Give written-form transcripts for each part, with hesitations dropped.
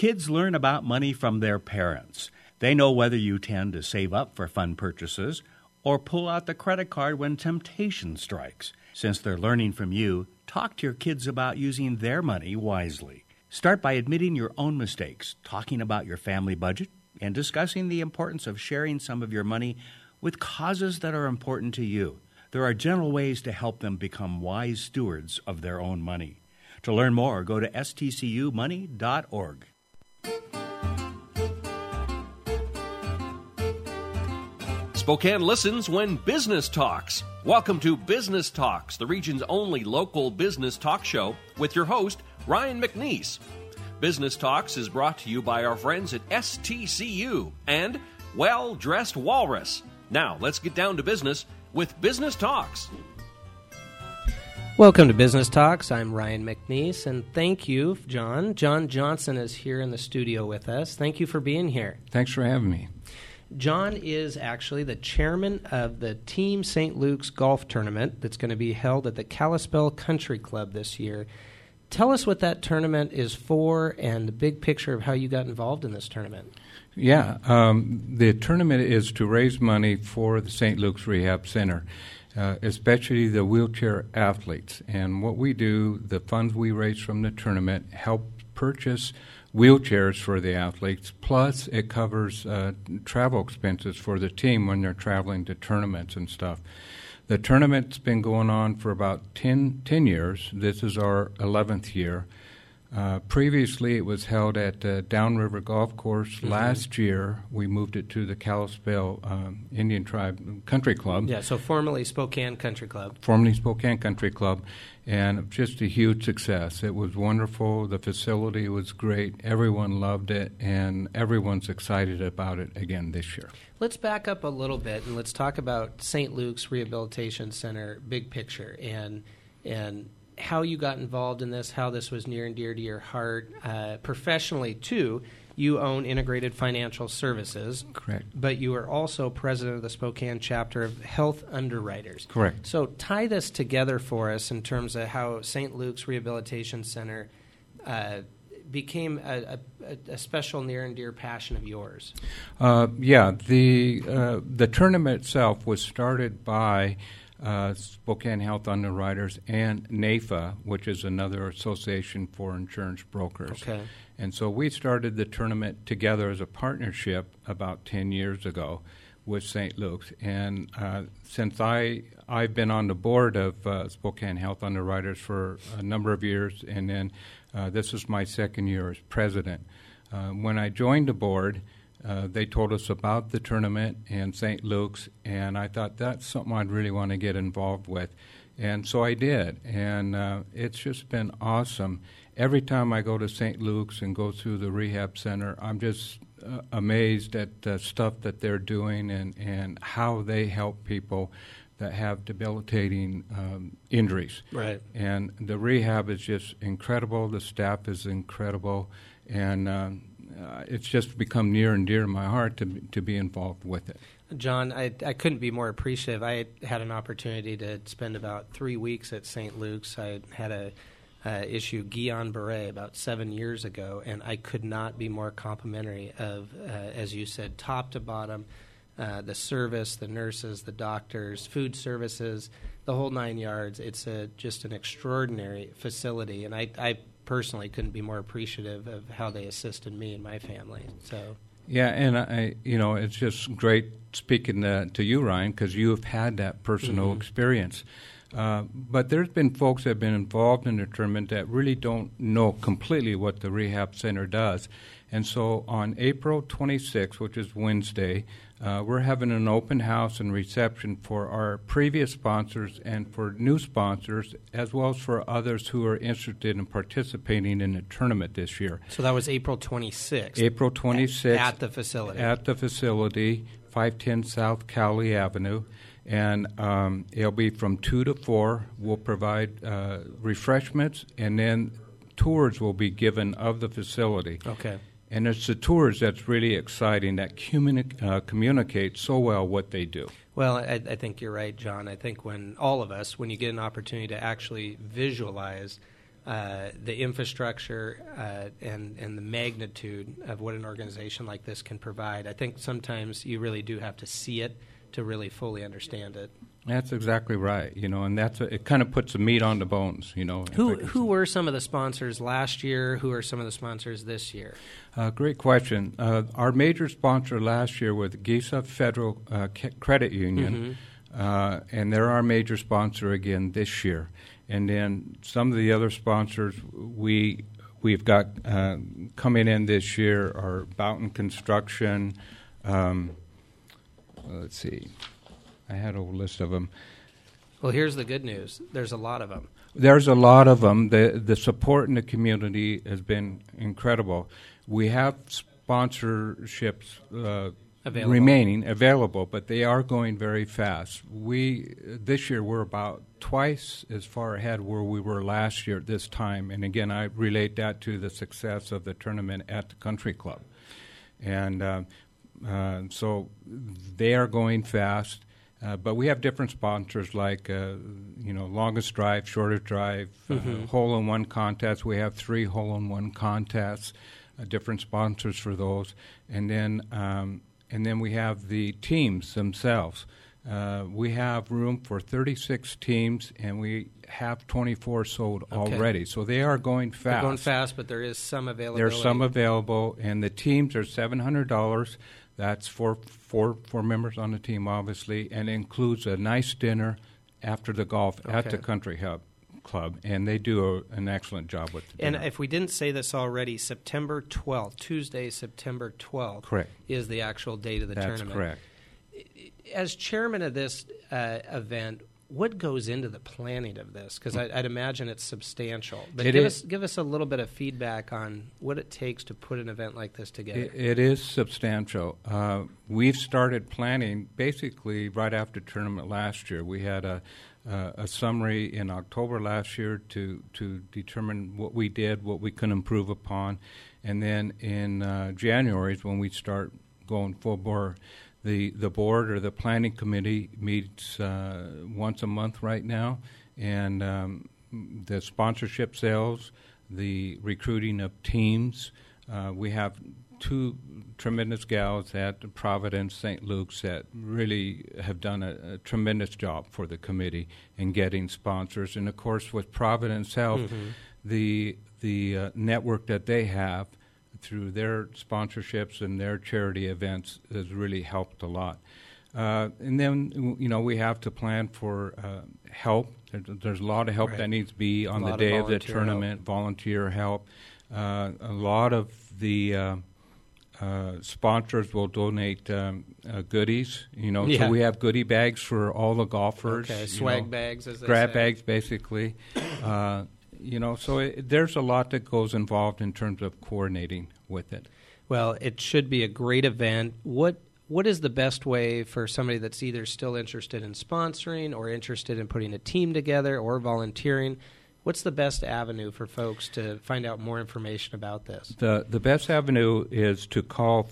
Kids learn about money from their parents. They know whether you tend to save up for fun purchases or pull out the credit card when temptation strikes. Since they're learning from you, talk to your kids about using their money wisely. Start by admitting your own mistakes, talking about your family budget, and discussing the importance of sharing some of your money with causes that are important to you. There are gentle ways to help them become wise stewards of their own money. To learn more, go to stcumoney.org. Spokane listens when business talks. Welcome to Business Talks, the region's only local business talk show with your host, Ryan McNeese. Business Talks is brought to you by our friends at STCU and Well Dressed Walrus. Now, let's get down to business with Business Talks. Welcome to Business Talks. I'm Ryan McNeese, and thank you, John. John Johnson is here in the studio with us. Thank you for being here. Thanks for having me. John is actually the chairman of the Team St. Luke's Golf Tournament that's going to be held at the Kalispell Country Club this year. Tell us what that tournament is for and the big picture of how you got involved in this tournament. Yeah, the tournament is to raise money for the St. Luke's Rehab Center, especially the wheelchair athletes. And what we do, the funds we raise from the tournament help purchase wheelchairs for the athletes, plus it covers travel expenses for the team when they're traveling to tournaments and stuff. The tournament's been going on for about 10 years. This is our 11th year. Previously, it was held at Downriver Golf Course. Mm-hmm. Last year, we moved it to the Kalispell Indian Tribe Country Club. Yeah, so formerly Spokane Country Club. Formerly Spokane Country Club, and just a huge success. It was wonderful. The facility was great. Everyone loved it, and everyone's excited about it again this year. Let's back up a little bit, and let's talk about St. Luke's Rehabilitation Center, big picture, and how you got involved in this, how this was near and dear to your heart. Professionally, too, you own Integrated Financial Services. Correct. But you are also president of the Spokane chapter of Health Underwriters. Correct. So tie this together for us in terms of how St. Luke's Rehabilitation Center became a special near and dear passion of yours. The tournament itself was started by Spokane Health Underwriters and NAFA, which is another association for insurance brokers. Okay. And so we started the tournament together as a partnership about 10 years ago with St. Luke's. And since I've been on the board of Spokane Health Underwriters for a number of years, and then this is my second year as president. When I joined the board, they told us about the tournament and St. Luke's, and I thought that's something I'd really want to get involved with. And so I did, and it's just been awesome. Every time I go to St. Luke's and go through the rehab center, I'm just amazed at the stuff that they're doing and how they help people that have debilitating injuries. Right. And the rehab is just incredible. The staff is incredible, and it's just become near and dear to my heart to be involved with it. John, I couldn't be more appreciative. I had an opportunity to spend about 3 weeks at St. Luke's. I had a issue Guillain-Barré about 7 years ago, and I could not be more complimentary of, as you said, top to bottom, the service, the nurses, the doctors, food services, the whole 9 yards. It's just an extraordinary facility, and I personally couldn't be more appreciative of how they assisted me and my family. So, yeah, and it's just great speaking to you, Ryan, because you have had that personal experience. But there's been folks that have been involved in the tournament that really don't know completely what the rehab center does. And so on April 26th, which is Wednesday, we're having an open house and reception for our previous sponsors and for new sponsors, as well as for others who are interested in participating in the tournament this year. So that was April 26th. April 26th. At the facility. At the facility, 510 South Cowley Avenue. And it'll be from 2 to 4. We'll provide refreshments, and then tours will be given of the facility. Okay. And it's the tours that's really exciting, that communicate so well what they do. Well, I think you're right, John. I think when you get an opportunity to actually visualize the infrastructure and the magnitude of what an organization like this can provide. I think sometimes you really do have to see it to really fully understand it. That's exactly right, and it kind of puts the meat on the bones, Who were some of the sponsors last year? Who are some of the sponsors this year? Great question. Our major sponsor last year was Giza Federal Credit Union, and they're our major sponsor again this year. And then some of the other sponsors we've got coming in this year are Boughton Construction. Let's see. I had a list of them. Well, here's the good news. There's a lot of them. There's a lot of them. The support in the community has been incredible. We have sponsorships remaining available, but they are going very fast. This year we're about twice as far ahead where we were last year at this time. And again, I relate that to the success of the tournament at the country club. And so they are going fast. But we have different sponsors like, longest drive, shortest drive, hole-in-one contests. We have 3 hole-in-one contests, different sponsors for those. And then we have the teams themselves. We have room for 36 teams, and we have 24 sold already. So they are going fast. They're going fast, but there is some availability. There's some available, and the teams are $700. That's for four members on the team, obviously, and includes a nice dinner after the golf at the Country Club, and they do an excellent job with the dinner. And if we didn't say this already, September 12th, Tuesday, September 12th, correct, is the actual date of the tournament. That's correct. As chairman of this event, what goes into the planning of this? Because I'd imagine it's substantial. But give us a little bit of feedback on what it takes to put an event like this together. It is substantial. We've started planning basically right after tournament last year. We had a summary in October last year to determine what we did, what we could improve upon. And then in January is when we start going full bore. The board or the planning committee meets once a month right now, and the sponsorship sales, the recruiting of teams. We have 2 tremendous gals at Providence, St. Luke's that really have done a tremendous job for the committee in getting sponsors. And, of course, with Providence Health, the network that they have through their sponsorships and their charity events has really helped a lot. And then, we have to plan for help. There's a lot of help that needs to be on the day of the tournament, volunteer help. A lot of the sponsors will donate goodies, so we have goodie bags for all the golfers. Okay, swag bags, as they grab say. Bags, basically. So there's a lot that goes involved in terms of coordinating with it. Well, it should be a great event. What is the best way for somebody that's either still interested in sponsoring or interested in putting a team together or volunteering? What's the best avenue for folks to find out more information about this? The best avenue is to call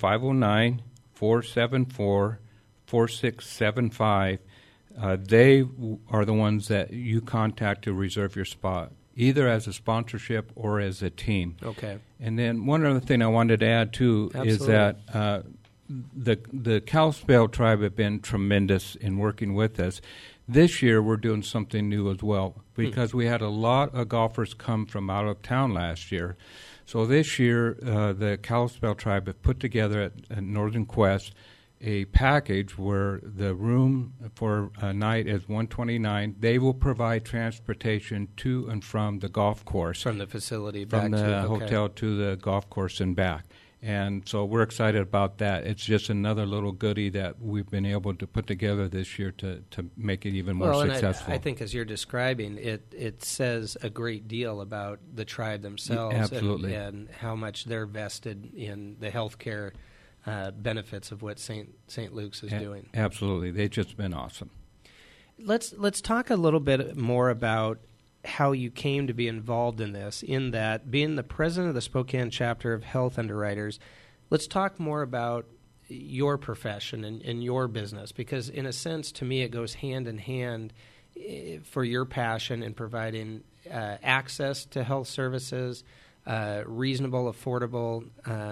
509-474-4675. They are the ones that you contact to reserve your spot, either as a sponsorship or as a team. Okay. And then one other thing I wanted to add, too, is that the Kalispell tribe have been tremendous in working with us. This year we're doing something new as well because we had a lot of golfers come from out of town last year. So this year the Kalispell tribe have put together at Northern Quest a package where the room for a night is $129. They will provide transportation to and from the golf course. From the facility from back the hotel to the golf course and back. And so we're excited about that. It's just another little goodie that we've been able to put together this year to make it even more successful. I think as you're describing, it says a great deal about the tribe themselves. Absolutely. And how much they're vested in the healthcare benefits of what St. Luke's is doing. Absolutely. They've just been awesome. Let's talk a little bit more about how you came to be involved in this, in that being the president of the Spokane chapter of Health Underwriters. Let's talk more about your profession and your business, because in a sense, to me, it goes hand in hand for your passion in providing access to health services, reasonable, affordable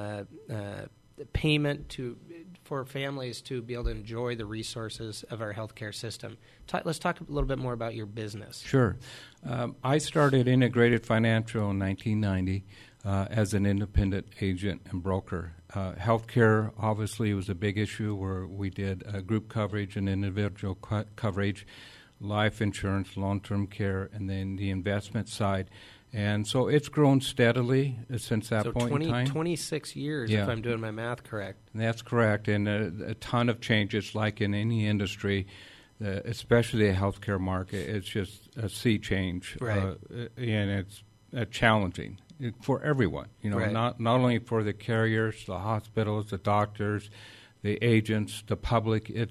payment for families to be able to enjoy the resources of our healthcare system. Let's talk a little bit more about your business. Sure. I started Integrated Financial in 1990 as an independent agent and broker. Healthcare obviously was a big issue where we did group coverage and individual coverage, life insurance, long-term care, and then the investment side. And so it's grown steadily since that point in time. 26 years, if I'm doing my math correct. That's correct, and a ton of changes like in any industry, especially the healthcare market. It's just a sea change, right. And it's challenging for everyone. Right. Not only for the carriers, the hospitals, the doctors, the agents, the public. It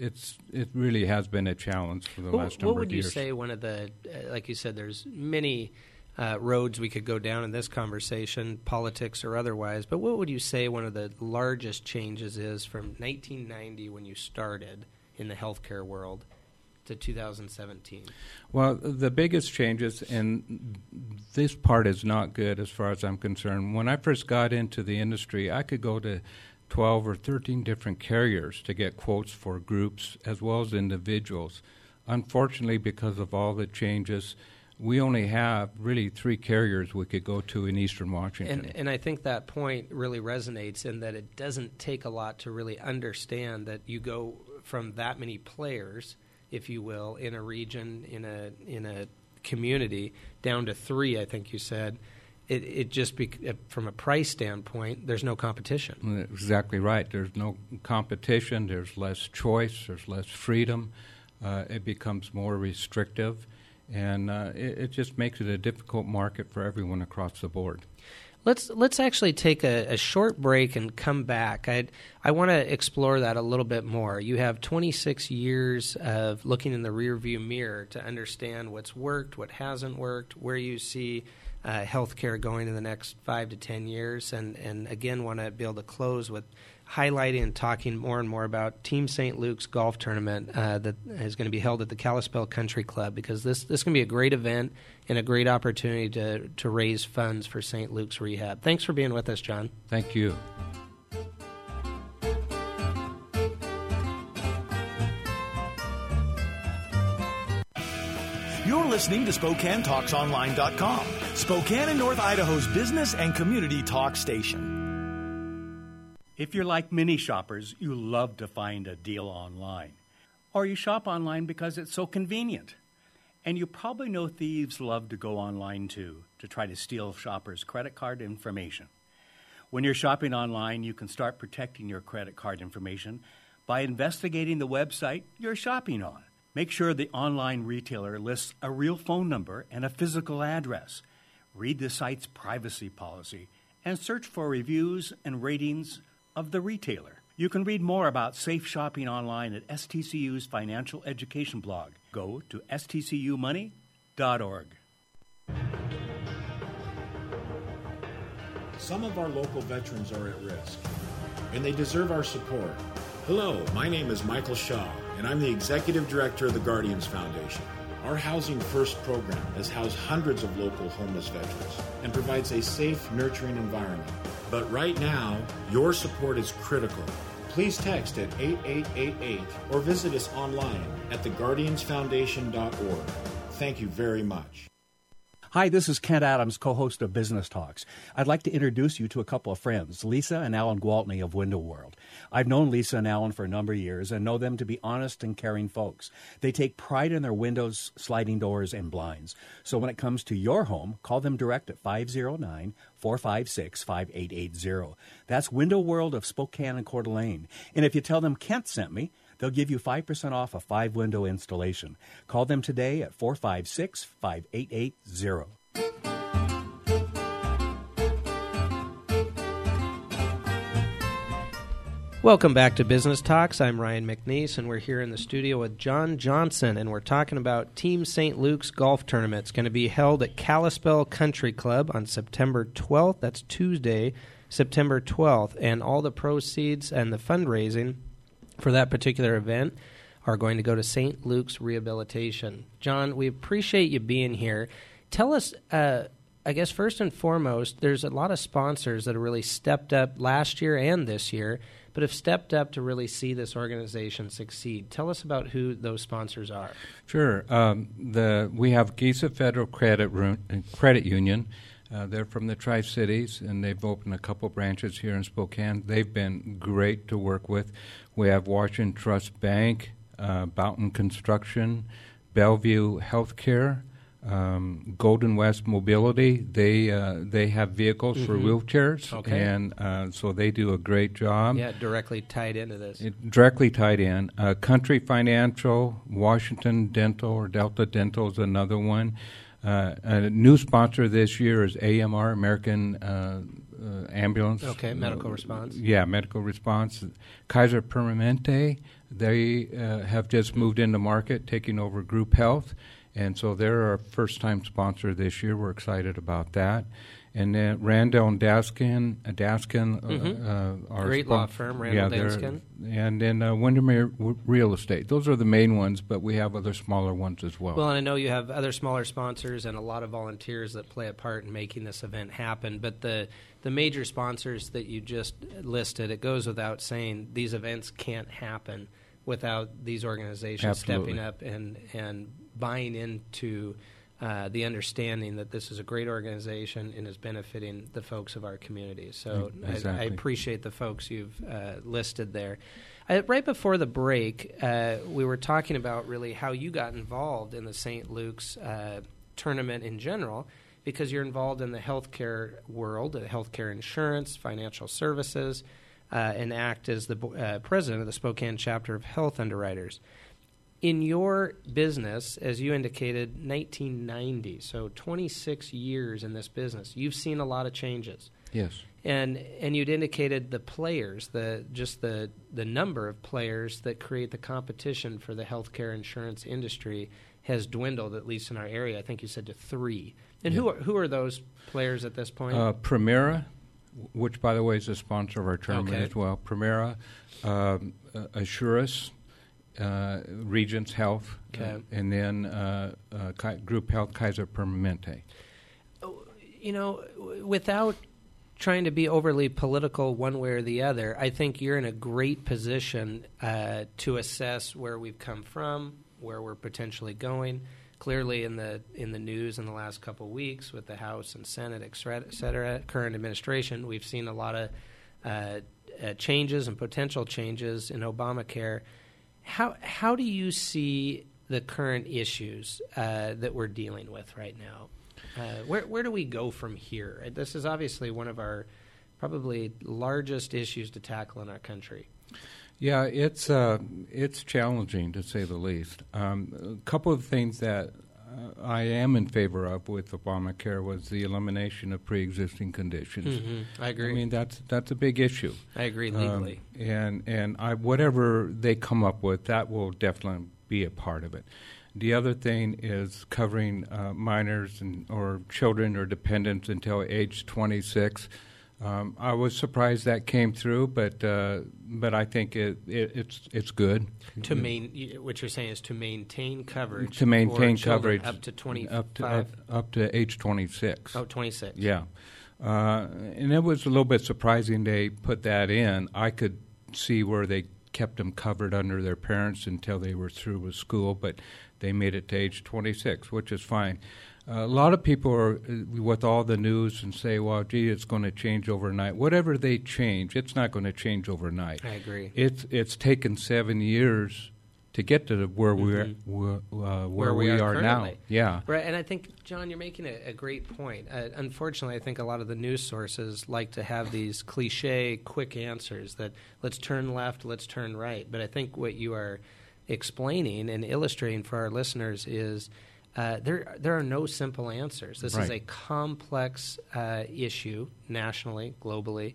really has been a challenge for the last number of years. What would you say one of the, like you said, there's many roads we could go down in this conversation, politics or otherwise, but what would you say one of the largest changes is from 1990 when you started in the healthcare world to 2017? Well, the biggest changes, and this part is not good as far as I'm concerned. When I first got into the industry, I could go to 12 or 13 different carriers to get quotes for groups as well as individuals. Unfortunately, because of all the changes, we only have really 3 carriers we could go to in Eastern Washington. And I think that point really resonates in that it doesn't take a lot to really understand that you go from that many players, if you will, in a region, in a community, down to 3, I think you said. It just from a price standpoint, there's no competition. Exactly right. There's no competition. There's less choice. There's less freedom. It becomes more restrictive. And it just makes it a difficult market for everyone across the board. Let's actually take a short break and come back. I want to explore that a little bit more. You have 26 years of looking in the rearview mirror to understand what's worked, what hasn't worked, where you see healthcare going in the next 5 to 10 years, and again want to be able to close with highlighting and talking more and more about Team St. Luke's golf tournament that is going to be held at the Kalispell Country Club, because this can be a great event and a great opportunity to raise funds for St. Luke's Rehab. Thanks for being with us, John. Thank you. You're listening to SpokaneTalksOnline.com, Spokane and North Idaho's business and community talk station. If you're like many shoppers, you love to find a deal online. Or you shop online because it's so convenient. And you probably know thieves love to go online too, to try to steal shoppers' credit card information. When you're shopping online, you can start protecting your credit card information by investigating the website you're shopping on. Make sure the online retailer lists a real phone number and a physical address. Read the site's privacy policy and search for reviews and ratings of the retailer. You can read more about safe shopping online at STCU's financial education blog. Go to stcumoney.org. Some of our local veterans are at risk, and they deserve our support. Hello, my name is Michael Shaw, and I'm the Executive Director of the Guardians Foundation. Our Housing First program has housed hundreds of local homeless veterans and provides a safe, nurturing environment. But right now, your support is critical. Please text at 8888 or visit us online at theguardiansfoundation.org. Thank you very much. Hi, this is Kent Adams, co-host of Business Talks. I'd like to introduce you to a couple of friends, Lisa and Alan Gwaltney of Window World. I've known Lisa and Alan for a number of years and know them to be honest and caring folks. They take pride in their windows, sliding doors, and blinds. So when it comes to your home, call them direct at 509-456-5880. That's Window World of Spokane and Coeur d'Alene. And if you tell them Kent sent me, they'll give you 5% off a 5-window installation. Call them today at 456-5880. Welcome back to Business Talks. I'm Ryan McNeese, and we're here in the studio with John Johnson, and we're talking about Team St. Luke's golf tournament. It's going to be held at Kalispell Country Club on September 12th. That's Tuesday, September 12th, and all the proceeds and the fundraising for that particular event are going to go to St. Luke's Rehabilitation. John, we appreciate you being here. Tell us, I guess first and foremost, there's a lot of sponsors that have really stepped up last year and this year, but have stepped up to really see this organization succeed. Tell us about who those sponsors are. Sure. We have Giza Federal Credit Union. They're from the Tri-Cities, and they've opened a couple branches here in Spokane. They've been great to work with. We have Washington Trust Bank, Boughton Construction, Bellevue Healthcare, Golden West Mobility. They have vehicles for wheelchairs, and so they do a great job. Yeah, directly tied into this. Directly tied in. Country Financial, Washington Dental, or Delta Dental is another one. A new sponsor this year is AMR, American Ambulance. Okay, Medical Response. Yeah, Medical Response. Kaiser Permanente, they have just moved into market, taking over Group Health. And so they're our first-time sponsor this year. We're excited about that. And then Randall and Daskin, our great law firm, Randall Daskin. And then Windermere Real Estate. Those are the main ones, but we have other smaller ones as well. Well, and I know you have other smaller sponsors and a lot of volunteers that play a part in making this event happen. But the major sponsors that you just listed, it goes without saying, these events can't happen without these organizations stepping up and buying into the understanding that this is a great organization and is benefiting the folks of our community. So exactly. I appreciate the folks you've listed there. Right before the break, we were talking about really how you got involved in the St. Luke's tournament in general, because you're involved in the healthcare world, healthcare insurance, financial services, and act as the president of the Spokane chapter of Health Underwriters. In your business, as you indicated, 1990, so 26 years in this business, you've seen a lot of changes. Yes. And you'd indicated the players, the number of players that create the competition for the healthcare insurance industry has dwindled, at least in our area. I think you said to 3. And who are those players at this point? Primera, which, by the way, is a sponsor of our tournament as well. Primera, Assurus, Regents Health, and then Group Health, Kaiser Permanente. You know, without trying to be overly political one way or the other, I think you're in a great position to assess where we've come from, where we're potentially going. Clearly, in the news in the last couple of weeks with the House and Senate, et cetera, current administration, we've seen a lot of changes and potential changes in Obamacare. How do you see the current issues that we're dealing with right now? Where do we go from here? This is obviously one of our probably largest issues to tackle in our country. Yeah, it's challenging to say the least. A couple of things that I am in favor of with Obamacare was the elimination of pre-existing conditions. Mm-hmm. I agree. I mean, that's a big issue. I agree legally. And whatever they come up with, that will definitely be a part of it. The other thing is covering minors or children or dependents until age 26. I was surprised that came through, but I think it's good. What you're saying is to maintain coverage. To maintain coverage up to 25, up to age 26. Oh, 26. Yeah, and it was a little bit surprising they put that in. I could see where they kept them covered under their parents until they were through with school, but they made it to age 26, which is fine. A lot of people are with all the news and say, well, gee, it's going to change overnight. Whatever they change, it's not going to change overnight. I agree. It's taken 7 years to get to where we are currently. now. Yeah. Right, and I think, John, you're making a great point. Unfortunately, I think a lot of the news sources like to have these cliche, quick answers that let's turn left, let's turn right. But I think what you are explaining and illustrating for our listeners is there are no simple answers. This is a complex issue nationally, globally,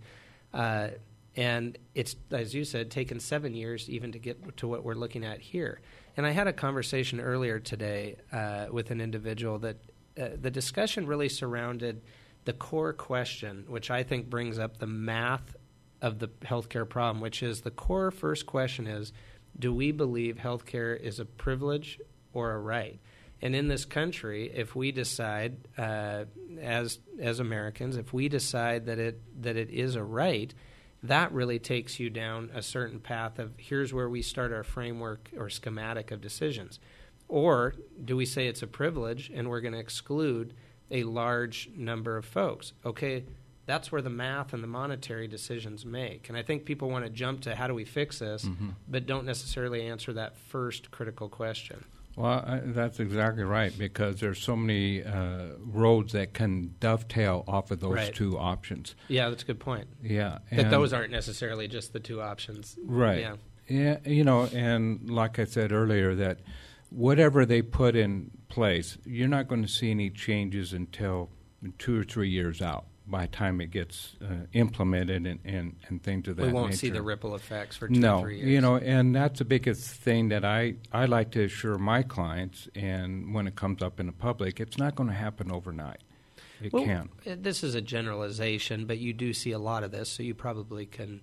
and it's, as you said, taken 7 years even to get to what we're looking at here. And I had a conversation earlier today with an individual that the discussion really surrounded the core question, which I think brings up the math of the healthcare problem, which is the core first question is, do we believe healthcare is a privilege or a right? And in this country, if we decide as Americans, if we decide that it is a right, that really takes you down a certain path of here's where we start our framework or schematic of decisions. Or do we say it's a privilege and we're going to exclude a large number of folks? Okay, that's where the math and the monetary decisions make. And I think people want to jump to how do we fix this, but don't necessarily answer that first critical question. Well, that's exactly right, because there's so many roads that can dovetail off of those two options. Yeah, that's a good point. Yeah. That those aren't necessarily just the two options. Right. Yeah, and like I said earlier, that whatever they put in place, you're not going to see any changes until 2 or 3 years out. By the time it gets implemented and things of that nature. We won't see the ripple effects for 2 or 3 years. And that's the biggest thing that I like to assure my clients, and when it comes up in the public, it's not going to happen overnight. It can't. This is a generalization, but you do see a lot of this, so you probably can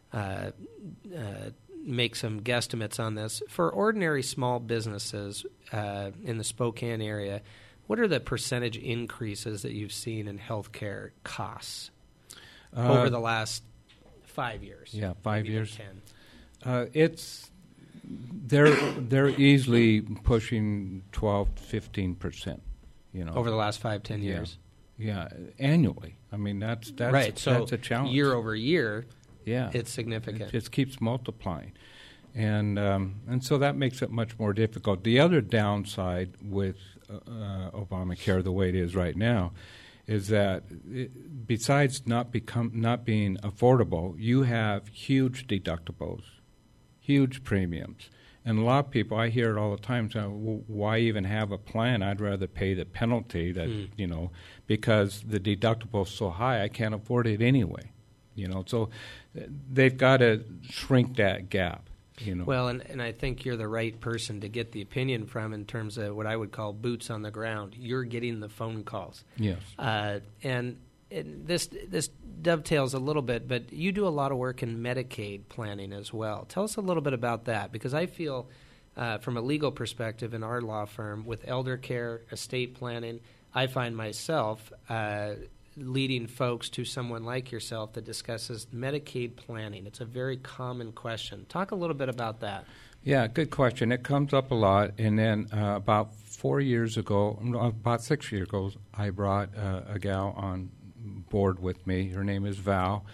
make some guesstimates on this. For ordinary small businesses in the Spokane area, what are the percentage increases that you've seen in healthcare costs over the last 5 years? Yeah, 5 years. 10. They're easily pushing 12 to 15%. Over the last 5-10 years. Yeah, annually. I mean that's right. So that's a challenge. Year over year. Yeah, it's significant. It just keeps multiplying. And so that makes it much more difficult. The other downside with Obamacare, the way it is right now, is that besides not being affordable, you have huge deductibles, huge premiums. And a lot of people, I hear it all the time, say, well, why even have a plan? I'd rather pay the penalty that, because the deductible is so high, I can't afford it anyway. So they've got to shrink that gap. Well, and I think you're the right person to get the opinion from in terms of what I would call boots on the ground. You're getting the phone calls. Yes. And this dovetails a little bit, but you do a lot of work in Medicaid planning as well. Tell us a little bit about that, because I feel from a legal perspective in our law firm with elder care, estate planning, I find myself leading folks to someone like yourself that discusses Medicaid planning. It's a very common question. Talk a little bit about that. Yeah, good question. It comes up a lot. And then about 6 years ago, I brought a gal on board with me. Her name is Val.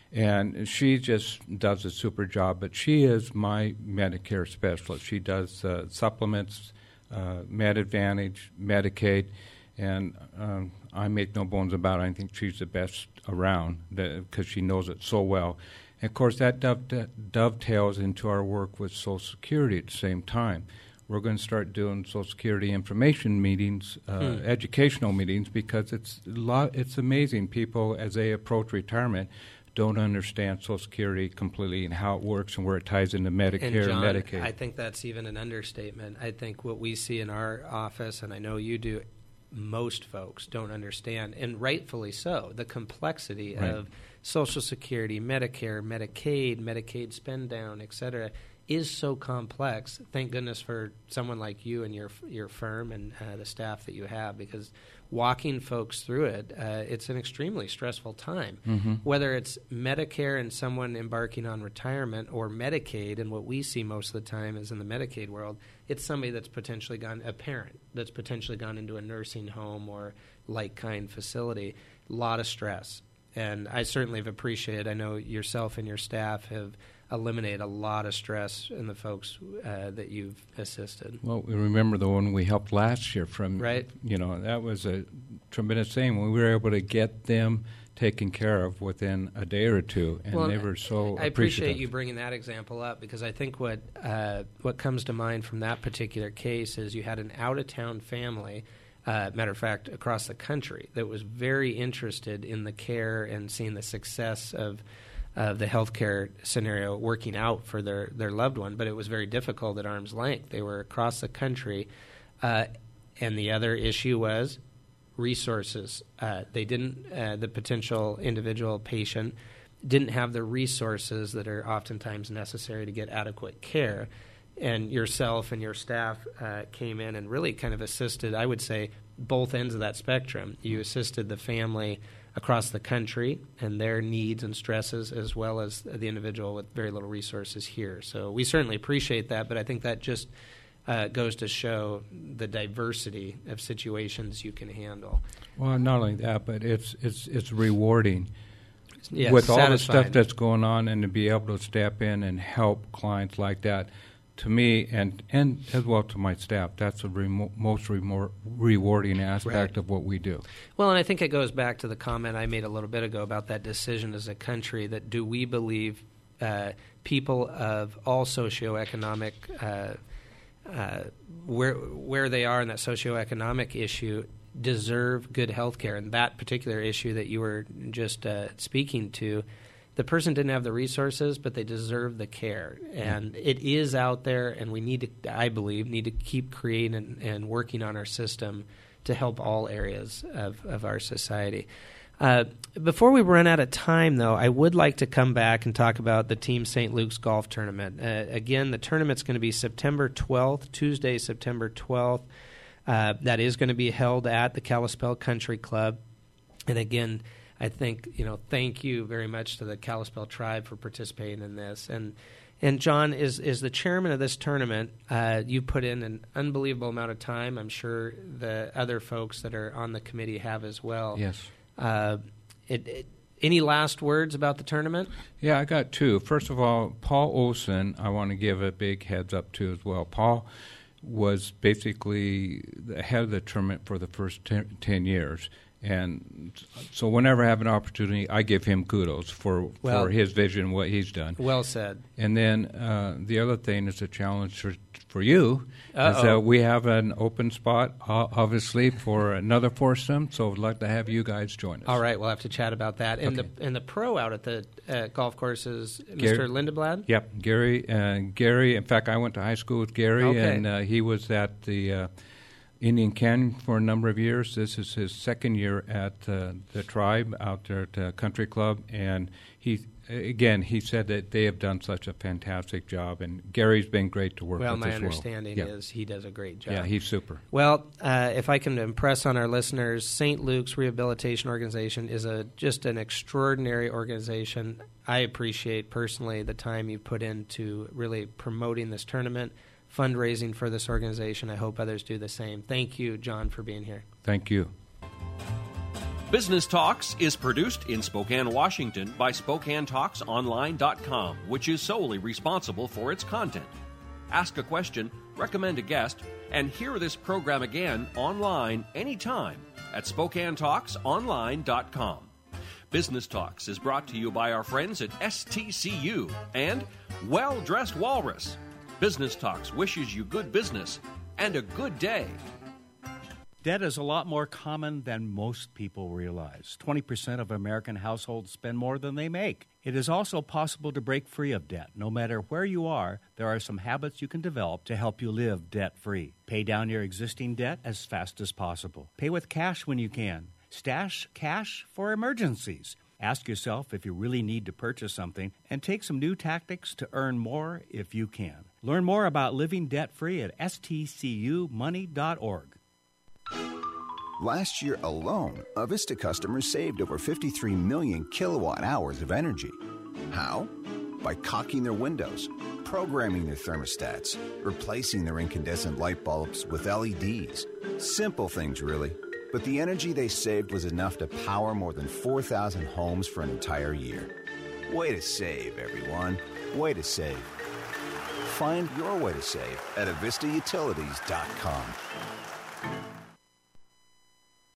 And she just does a super job. But she is my Medicare specialist. She does supplements, Med Advantage, Medicaid. And I make no bones about it. I think she's the best around because she knows it so well. And, of course, that dovetails into our work with Social Security at the same time. We're going to start doing Social Security information meetings, educational meetings, because it's amazing. People, as they approach retirement, don't understand Social Security completely and how it works and where it ties into Medicare and Medicaid. I think that's even an understatement. I think what we see in our office, and I know you do, most folks don't understand, and rightfully so, the complexity of Social Security, Medicare, Medicaid spend down, et cetera, is so complex. Thank goodness for someone like you and your firm and the staff that you have, because walking folks through it, it's an extremely stressful time. Mm-hmm. Whether it's Medicare and someone embarking on retirement, or Medicaid, and what we see most of the time is in the Medicaid world, it's somebody that's potentially a parent that's potentially gone into a nursing home or like-kind facility. A lot of stress. And I certainly have appreciated, I know yourself and your staff have eliminated a lot of stress in the folks that you've assisted. Well, we remember the one we helped last year from, that was a tremendous thing. We were able to get them taken care of within a day or two, and they were so I appreciate you bringing that example up, because I think what comes to mind from that particular case is you had an out-of-town family, matter of fact, across the country, that was very interested in the care and seeing the success of the healthcare scenario working out for their loved one, but it was very difficult at arm's length. They were across the country, and the other issue was resources. They didn't, the potential individual patient didn't have the resources that are oftentimes necessary to get adequate care. and yourself and your staff came in and really kind of assisted, I would say, both ends of that spectrum. You assisted the family across the country and their needs and stresses, as well as the individual with very little resources here. So we certainly appreciate that, but I think that just goes to show the diversity of situations you can handle. Well, not only that, but it's rewarding. Yes, with all the satisfying. stuff that's going on, and to be able to step in and help clients like that, to me and as well to my staff, that's the most rewarding aspect of what we do. Well, and I think it goes back to the comment I made a little bit ago about that decision as a country, that do we believe people of all socioeconomic, where they are in that socioeconomic issue, deserve good health care. And that particular issue that you were just speaking to, the person didn't have the resources, but they deserve the care. And it is out there, and we need to, I believe, need to keep creating and working on our system to help all areas of our society. Before we run out of time, though, I would like to come back and talk about the Team St. Luke's Golf Tournament. Again, the tournament's going to be September 12th, Tuesday, September 12th. That is going to be held at the Kalispell Country Club. And again, I think, thank you very much to the Kalispell tribe for participating in this. And John, is the chairman of this tournament. You put in an unbelievable amount of time. I'm sure the other folks that are on the committee have as well. Yes. Any last words about the tournament? Yeah, I got two. First of all, Paul Olson, I want to give a big heads up to as well. Paul was basically the head of the tournament for the first 10 years. And so whenever I have an opportunity, I give him kudos for his vision, what he's done. Well said. And then the other thing is a challenge for you is that we have an open spot, obviously, for another foursome. So I'd like to have you guys join us. All right, we'll have to chat about that. And the pro out at the golf course is Mr. Lindeblad? Yep, Gary. In fact, I went to high school with Gary, and he was at the Indian Canyon for a number of years. This is his second year at the tribe out there at the country club, and he said that they have done such a fantastic job, and Gary's been great to work with as well. Well, my understanding is he does a great job. Yeah, he's super. Well, if I can impress on our listeners, St. Luke's Rehabilitation Organization is just an extraordinary organization. I appreciate personally the time you put into really promoting this tournament, fundraising for this organization. I hope others do the same. Thank you, John, for being here. Thank you. Business Talks is produced in Spokane, Washington by SpokaneTalksOnline.com, which is solely responsible for its content. Ask a question, recommend a guest, and hear this program again online anytime at SpokaneTalksOnline.com. Business Talks is brought to you by our friends at STCU and Well Dressed Walrus. Business Talks wishes you good business and a good day. Debt is a lot more common than most people realize. 20% of American households spend more than they make. It is also possible to break free of debt. No matter where you are, there are some habits you can develop to help you live debt-free. Pay down your existing debt as fast as possible. Pay with cash when you can. Stash cash for emergencies. Ask yourself if you really need to purchase something, and take some new tactics to earn more if you can. Learn more about living debt-free at stcumoney.org. Last year alone, Avista customers saved over 53 million kilowatt hours of energy. How? By caulking their windows, programming their thermostats, replacing their incandescent light bulbs with LEDs. Simple things, really. But the energy they saved was enough to power more than 4,000 homes for an entire year. Way to save, everyone. Way to save. Find your way to save at AvistaUtilities.com.